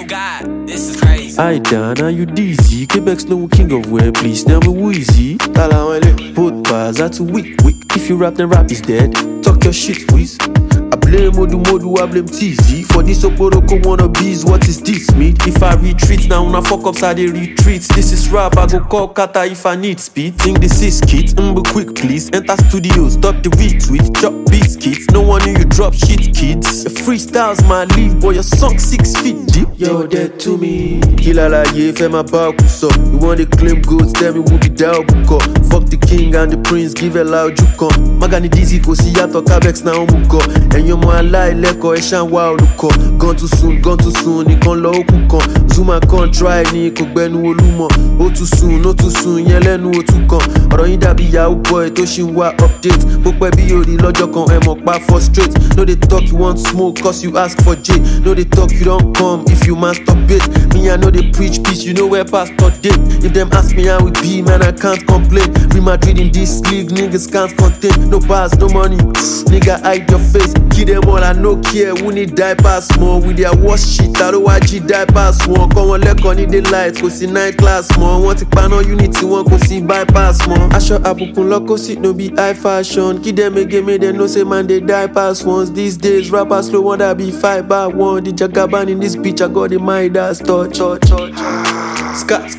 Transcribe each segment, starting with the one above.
God, this is crazy. I down, are you dizzy? Quebec's no king of where, please tell me who is he? Put bars are too weak. If you rap, then rap is dead. Talk your shit, please. I blame Modu, I blame TZ. For this Oporoko wannabes, what is this, me? If I retreat, now when I fuck ups, I they retreat. This is rap, I go call Kata if I need speed. Think this is kit, be quick please. Enter studio, stop the retweet. Drop biscuits, no one knew you drop shit, kids. The freestyles my leave, boy, your song 6 feet deep. You're dead to me. Kilala ye, fais ma barque so. You want to claim goods, tell me who be down, buko. Fuck the king and the prince, give a loud you come. Magani dizzy, ko si yato Cabex na omuko. And you're more alive, leko, eshan wow, luko. Gone too soon, ikon lo okukan. Zuma can't try, ni kogbenu olumo. Oh too soon, yelenu otukan. Ọ̀rọ̀ yín dàbí yahoo boy, tó ṣì ń wá update. Pópẹ́ bí orí lọ́jọ́ kan, ẹ mọ̀ pa frustrate. No they talk, you want smoke, cause you ask for J. No they talk, you don't come, if you masturbate. Me, I know they preach peace, you know where pastor date. If them ask me how we be, man, I can't complain. Real Madrid in this league, niggas can't contain. No bars, no money, nigga hide your face. Kill them all, I no care, who need diapers more. With their wash shit, I don't watch it diapers one. Come on, let on in the light, go see night class more. Want to pan on unity, one go see bypass more. I shot Abukun Loco, sit no be high fashion. Kill them again, make them know say man, they diapers once. These days, rappers slow, want that be 5x1. The Jagaban in this bitch, I got the Midas touch. Scat.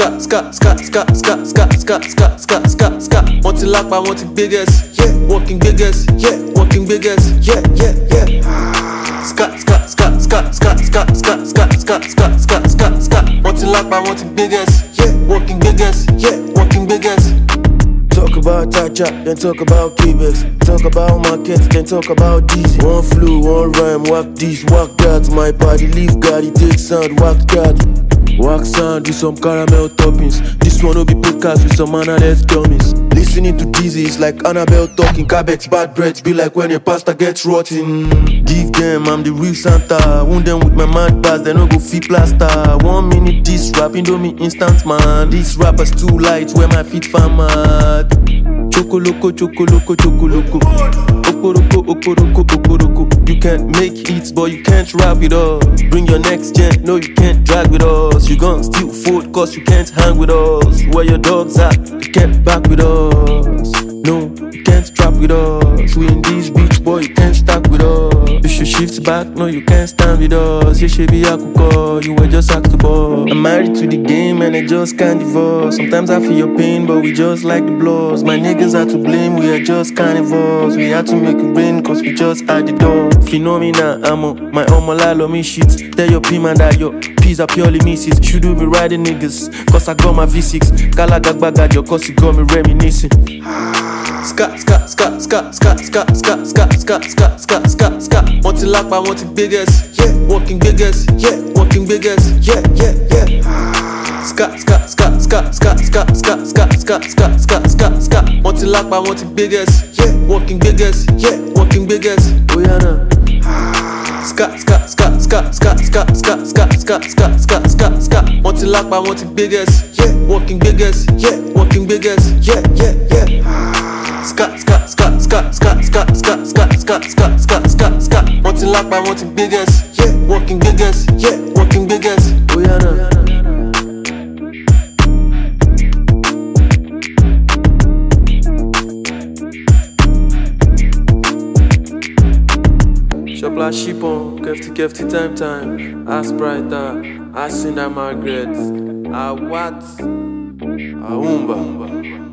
Want to lack, want the biggest, yeah. Walking biggest, yeah. Walking biggest, yeah. Scat. Want to lack, want the biggest, yeah. Walking biggest, yeah. Walking biggest. Talk about Tacha, then talk about Quebec. Talk about market, then talk about Dizzy. One flow, one rhyme, whack this, whack that. My party leave God, it takes sound, whack that. Wax sound, do some caramel toppings. This one will be podcast with some analyst dummies. Listening to Dizzy is like Annabelle talking. Cabex bad breath be like when your pasta gets rotten. Give them, I'm the real Santa. Wound them with my mad bars, they no go fit plaster. 1 minute this rap, Indomie instant man. These rappers too light, where my feet fan mad. Choco loco. Oporoko. You can't make hits, but you can't rap with us. Bring your next gen, no you can't drag with us. You gon' steal food, cause you can't hang with us. Where your dogs at, you can't back with us. No, you can't trap with us. We in this beach, boy, you can't stack with us. You should shift back, no you can't stand with us. You should be akuko, you were just asked to ball. I'm married to the game and I just can't divorce. Sometimes I feel your pain, but we just like the blows. My niggas are to blame, we are just carnivores. We had to make it rain, cause we just had the door. Phenomena, amo, my lalo me shit. Tell your P-man that your P's are purely misses. Should do be riding niggas, cause I got my V6. Kala gagbagad, your cause you got me reminiscing. Scat. Want to lack, want the biggest, yeah. Walking biggest, yeah. Walking biggest, yeah. Scat. Want to lack, want the biggest, yeah. Walking biggest, yeah. Walking biggest, oh yeah nah. Scat. Want to lack, want the biggest, yeah. Walking biggest, yeah. Walking biggest, yeah. Scat. Want to lack, want the biggest, yeah. Walking biggest, yeah. Walking biggest, oh yeah nah. Shop la chipon, kefti time. Ask brighter, ask Cinder Margaret. A what? A umba.